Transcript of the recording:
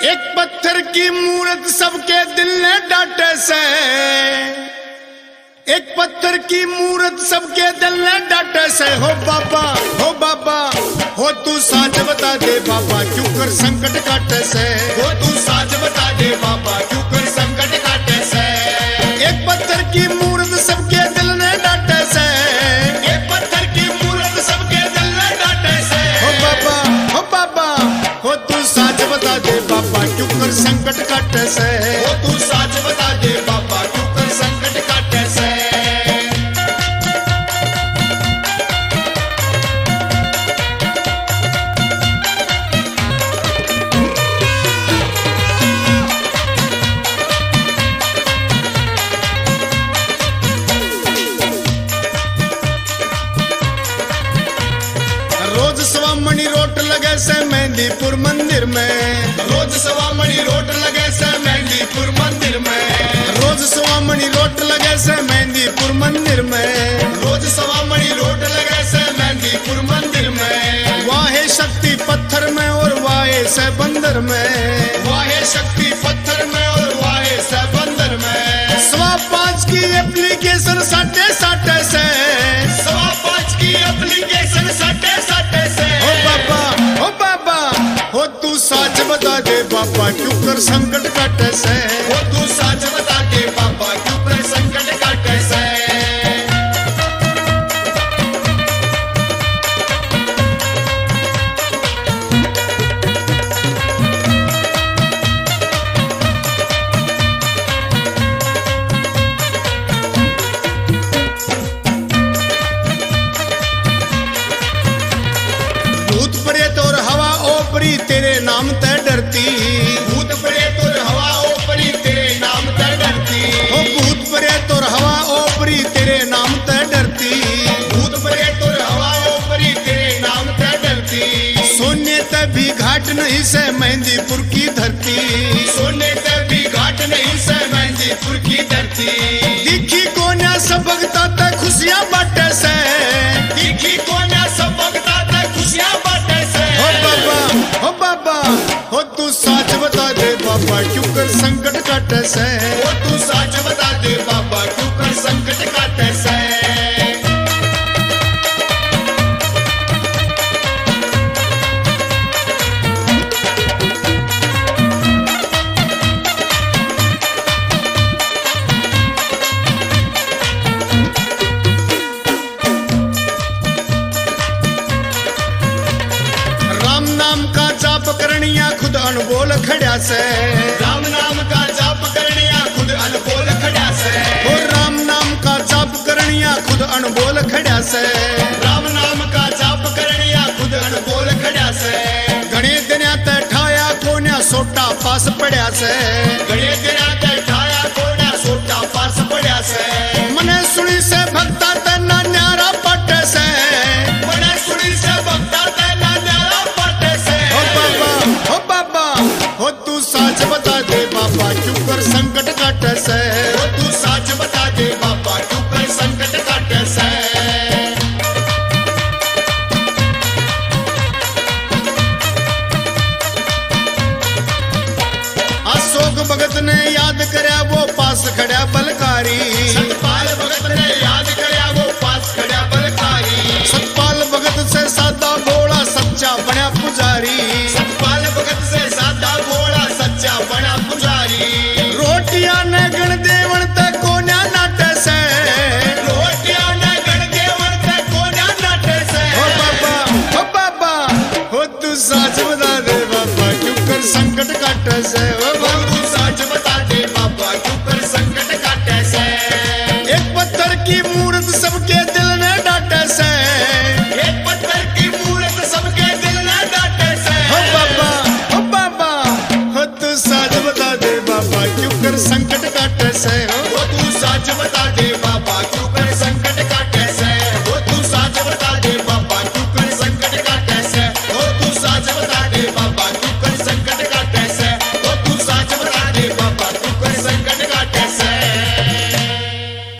एक पत्थर की मूरत सबके दिल ने डांटे से, एक पत्थर की मूरत सबके दिल ने डांटे से। हो बाबा हो तू साच बता दे बाबा, क्यों कर संकट काटे से। हो तू साच बता दे बाबा, क्यों कर संकट काटे से। एक पत्थर की मूरत सबके दिल ने डांटे से, एक पत्थर की मूरत सबके दिल ने डांटे से। हो बाबा हो तू साच बता दे बाबा, क्यों कर संकट काटे से। हो तू साच बता दे बाबा, क्यों कर संकट काटे से। रोज सवा मणि रोट लगे से मेहंदीपुर मंदिर में, रोज सवा मणि रोट लगे से मेहंदीपुर मंदिर में। रोज सवा मणि रोट लगे से मेहंदीपुर मंदिर में, रोज सवा मणि रोट लगे से मेहंदीपुर मंदिर में। वाहे शक्ति पत्थर में और वाहे से बंदर में, वाहे शक्ति पत्थर में और वाहे से बंदर में। सवा पाँच की एप्लीकेशन साटे से, सवा पाँच की एप्लीकेशन साटे से। हो बाबा हो तू साच बता दे बाबा, क्यों कर संकट काटे से। हो तू साच बता दे बाबा, क्यों कर संकट काटे से। भूत प्रेत और हवा ओपरी तेरे नाम ते डरती, भूत प्रेत और हवा ओपरी तेरे नाम ते डरती। ओ भूत प्रेत और हवा ओपरी तेरे नाम ते डरती, भूत प्रेत और हवा ओपरी तेरे नाम ते डरती। सोने ते भी घाट नहीं से मेहंदीपुर की धरती, सोने ते भी घाट नहीं से मेहंदीपुर की धरती। दिखी कोन्या सब भगता ते खुशियां बांटे से, दिखी कोन्या सब भगता ते खुशियां बांटे से। हो बाबा हो तू साच बता दे बाबा, क्यों कर संकट काटे से। हो तू साच बता दे बाबा, क्यों कर संकट काटे से। राम नाम का जाप करनिया खुद अनबोल खड़ा से, राम नाम का जाप करनिया खुद अनबोल खड़ा से। ओ राम नाम का जाप करनिया खुद अनबोल खड़ा से, राम नाम का जाप करनिया खुद अनबोल खड़ा से। घणे दिना ते ठाया कोन्या सोटा पास पड़ा से, घणे दिना ते ठाया कोन्या सोटा पास पड़ा से। मने सुनी से भक्ता ते ना न्यारा पटे से, मने सुनी से भक्ता ते ना न्यारा पटे से। हो बाबा हो तू साच बता दे बाबा, क्यों कर संकट काटे से। हो तू साच बता दे बाबा, क्यों कर संकट काटे से। अशोक भगत ने याद करया वो पास खड़ा बलकारी, सतपाल भगत ने याद करया वो पास खड़ा बलकारी। सतपाल भगत से सादा भोला सच्चा बना पुजारी, सतपाल भगत से सादा भोला सच्चा बना पुजारी। रोटियां ने गण देवन ते कोन्या नाटे से, रोटियां ने गण देवन ते कोन्या नाटे से। हो बाबा हो तू साच